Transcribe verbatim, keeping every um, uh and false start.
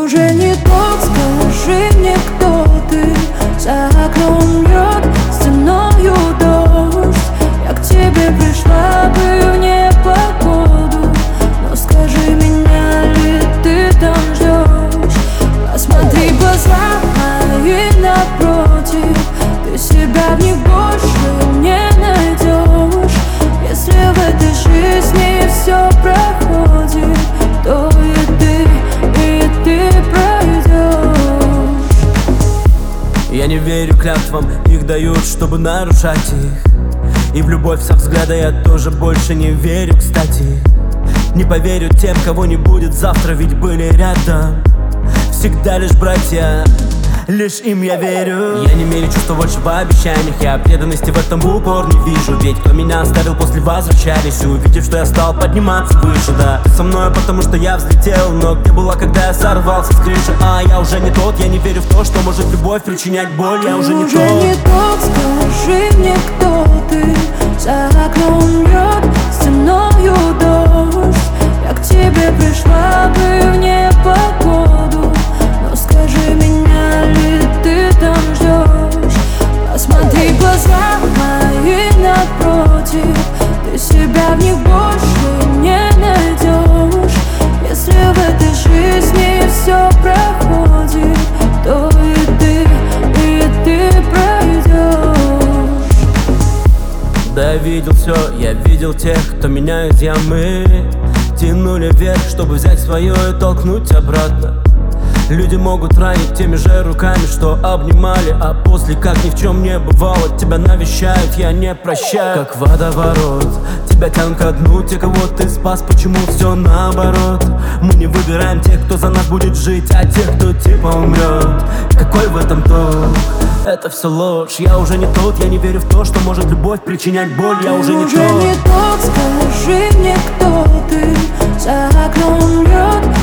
уже не тот, скажи мне, кто ты. За окном льет стеною дождь. Я к тебе пришла бы в непогоду, но скажи, меня ли ты там ждешь? Посмотри в глаза мои напротив, ты себя в них больше не найдешь. Если в этой жизни все проходит, то и ты, и ты пройдешь. Я не верю клятвам, их дают, чтобы нарушать их. И в любовь со взгляда я тоже больше не верю, кстати. Не поверю тем, кого не будет завтра, ведь были рядом всегда лишь братья. Лишь им я верю. Я не мерю чувства больше в обещаниях. Я преданности в этом в упор не вижу. Ведь кто меня оставил, после возвращались, увидев, что я стал подниматься выше. Да, ты со мной, потому что я взлетел. Но где была, когда я сорвался с крыши? А я уже не тот, я не верю в то, что может любовь причинять боль. Я уже не уже тот. не тот, скажи мне, кто ты. За окном льет стеною дождь. Я к тебе пришла бы в непогоду, но скажи, меня ли ты там ждешь? Посмотри в глаза мои напротив, ты себя в них больше не найдешь. Если в этой жизни все проходит, то и ты, и ты пройдешь. Да, я видел все, я видел тех, кто меня из ямы тянули вверх, чтобы взять свое и толкнуть обратно. Люди могут ранить теми же руками, что обнимали, а после, как ни в чем не бывало, тебя навещают, я не прощаю. Как водоворот, тебя тянут ко дну, те, кого ты спас, почему все наоборот? Мы не выбираем тех, кто за нас будет жить, а тех, кто типа умрет. Какой в этом толк? Это все ложь, я уже не тот, я не верю в то, что может любовь причинять боль. Я уже не уже тот. не тот, скажи мне, кто ты. За окном льет